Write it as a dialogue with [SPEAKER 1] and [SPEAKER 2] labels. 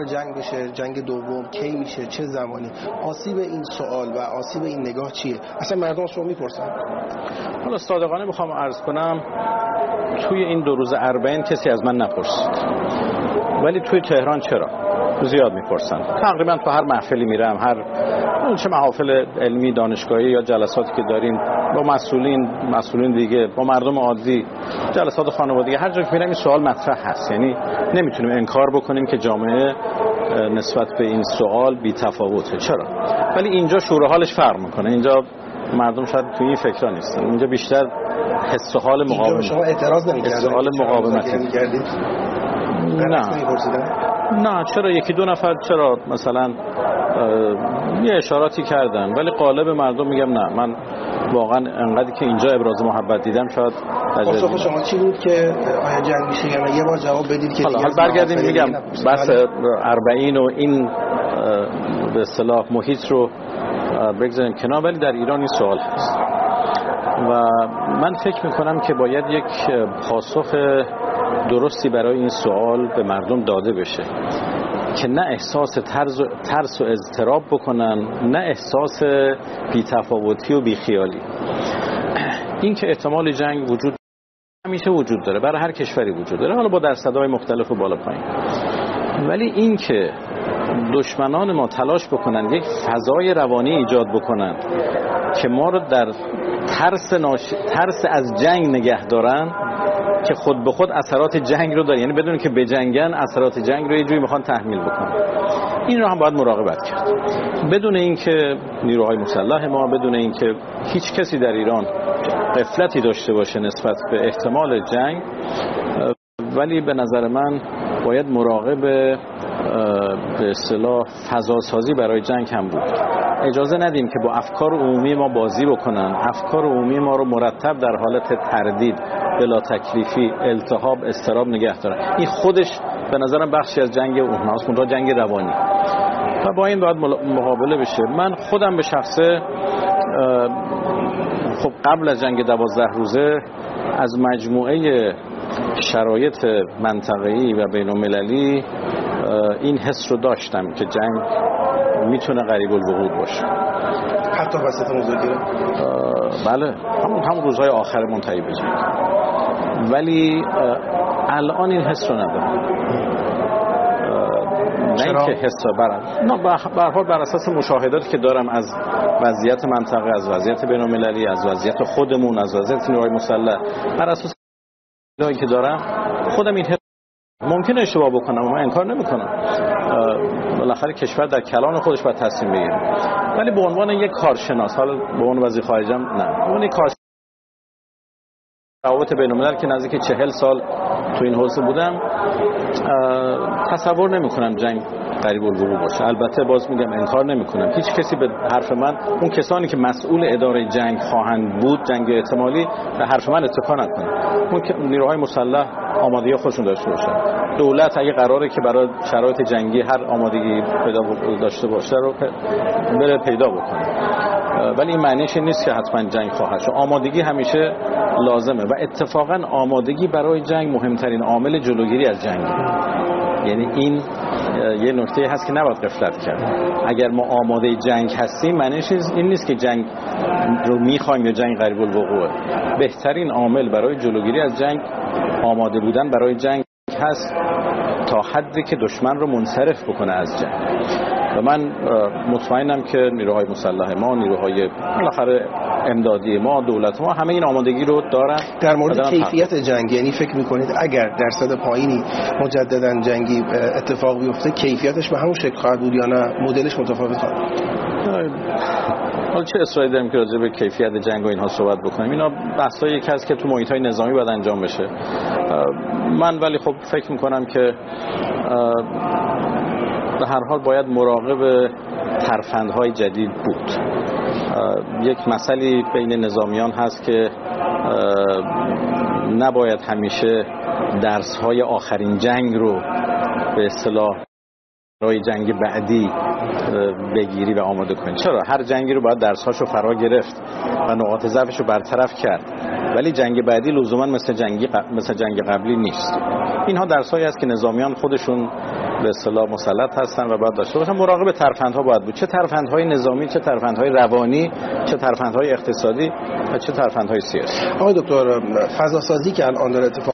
[SPEAKER 1] قرار جنگ بشه، جنگ دوم کی میشه، چه زمانی؟ آسیب این سوال و آسیب این نگاه چیه؟ اصلا مردم شما میپرسن.
[SPEAKER 2] حالا صادقانه میخوام عرض کنم توی این 2 روز اربعین کسی از من نپرسید، ولی توی تهران چرا زیاد میپرسن. تقریبا تو هر محفلی میرم، هر چه محافل علمی دانشگاهی یا جلساتی که داریم با مسئولین دیگه، با مردم عادی، جلسات خانوادگی، هر جا که میرم این سوال مطرح هست. یعنی نمیتونیم انکار بکنیم که جامعه نسبت به این سوال بی تفاوته. چرا؟ ولی اینجا شور و حالش فرق میکنه. اینجا مردم شاید توی این فکرا نیستن. اینجا بیشتر حس و حال مقاومت.
[SPEAKER 1] شما اعتراض نمی‌کردید؟
[SPEAKER 2] حس و حال مقاومت
[SPEAKER 1] نمی‌کردید؟
[SPEAKER 2] نه چرا 1-2 نفر چرا مثلا یه اشاراتی کردن، ولی قالب مردم میگم نه. من واقعا انقدر که اینجا ابراز محبت دیدم شاید
[SPEAKER 1] پاسخ شما چی بود که آیا جنگ میشه یا نه؟ یه بار جواب بدید که
[SPEAKER 2] حالا برگردیم میگم بس 40 و این به اصطلاح محیط رو بگذاریم کنار، ولی در ایران این سوال هست و من فکر میکنم که باید یک پاسخ درستی برای این سوال به مردم داده بشه که نه احساس ترس و اضطراب بکنن، نه احساس بی‌تفاوتی و بیخیالی. این که احتمال جنگ همیشه وجود داره، برای هر کشوری وجود داره، حالا با درصدهای مختلف و بالا پایین، ولی این که دشمنان ما تلاش بکنن یک فضای روانی ایجاد بکنن که ما رو در ترس از جنگ نگه دارن که خود به خود اثرات جنگ رو داره، یعنی بدون که بجنگن اثرات جنگ رو یه جوری میخوان تحمیل بکنن. این رو هم باید مراقبت کرد، بدون اینکه نیروهای مسلح ما، بدون اینکه هیچ کسی در ایران غفلتی داشته باشه نسبت به احتمال جنگ. ولی به نظر من باید مراقب به اصطلاح فضاسازی برای جنگ هم بود. اجازه ندیم که با افکار عمومی ما بازی بکنن، افکار عمومی ما رو مرتب در حالت تردید، بلا تکلیفی، التهاب، اضطراب نگه دارن. این خودش به نظرم بخشی از جنگ اونهاست، اونها جنگ روانی و با این باید مقابله بشه. من خودم به شخصه خب قبل از جنگ 12 روزه از مجموعه شرایط منطقه‌ای و بین‌المللی این حس رو داشتم که جنگ میتونه قریب الوقوع باشه،
[SPEAKER 1] حتی وسط مذاکره.
[SPEAKER 2] بله، همون روزهای آخر منتهی به جنگ. ولی الان این حس رو ندارم. نه اینکه حس برم، نه، به هر حال بر اساس مشاهداتی که دارم از وضعیت منطقه، از وضعیت بین‌المللی، از وضعیت خودمون، از وضعیت نیروهای مسلح، بر اساس چیزایی که دارم خودم این حس ممکنه اشتباه بکنم، من انکار نمیکنم. بالاخره کشور در کلان خودش باید تصمیم بگیره، ولی به عنوان یک کارشناس، حالا به عنوان وزیر خارجه نه، به عنوان یک کارشناس روابط بین‌الملل که نزدیک 40 سال تو این حوزه بودم، تصور نمی‌کنم جنگ قریب الوقوع باشه. البته باز میگم انکار نمی‌کنم، هیچ کسی به حرف من، اون کسانی که مسئول اداره جنگ خواهند بود، جنگ احتمالی، به حرف من اتکا نکنه. اون نیروهای مسلح آمادگی خودشون داشته باشن. دولت اگه قراره که برای شرایط جنگی هر آمادگی پیدا داشته باشه رو بره پیدا بکنه، ولی این معنیش نیست که حتما جنگ خواهد شد. آمادگی همیشه لازمه و اتفاقا آمادگی برای جنگ مهمترین عامل جلوگیری از جنگ. یعنی این یه نکته هست که نباید غفلت کرد. اگر ما آماده جنگ هستیم معنیش این نیست که جنگ رو میخوایم یا جنگ قریب الوقوعه. بهترین عامل برای جلوگیری از جنگ آماده بودن برای جنگ هست تا حدی که دشمن رو منصرف بکنه از جنگ. و من مطمئنم که نیروهای مسلح ما، نیروهای بالاخره امدادی ما، دولت ما، همه این آمادگی رو دارن.
[SPEAKER 1] در مورد کیفیت جنگ، یعنی فکر میکنید اگر درصد پایینی مجددا جنگی اتفاق بیفته کیفیتش به همون شکل خواهد بود یا نه مدلش متفاوت خواهد بود؟
[SPEAKER 2] حالا چه اصراری داریم که راجع به کیفیت جنگ و اینها صحبت بکنیم؟ اینا بحثایی که هست که تو محیط‌های نظامی باید انجام بشه. من ولی خب فکر میکنم که به هر حال باید مراقب ترفندهای جدید بود. یک مسئله بین نظامیان هست که نباید همیشه درس‌های آخرین جنگ رو به اصطلاح برای جنگ بعدی بگیری و آماده کنی. چرا؟ هر جنگی رو باید درس‌هاشو فرا گرفت و نقاط ضعفشو برطرف کرد، ولی جنگ بعدی لزوما مثل جنگ قبلی نیست. اینها درسایی است که نظامیان خودشون به اصطلاح مسلط هستن و باید داشته باشن. مراقب ترفندها باید بود، چه ترفندهای نظامی، چه ترفندهای روانی، چه ترفندهای اقتصادی و چه ترفندهای سیاسی.
[SPEAKER 1] آقای دکتر، فضا سازی که الان داره اتفاق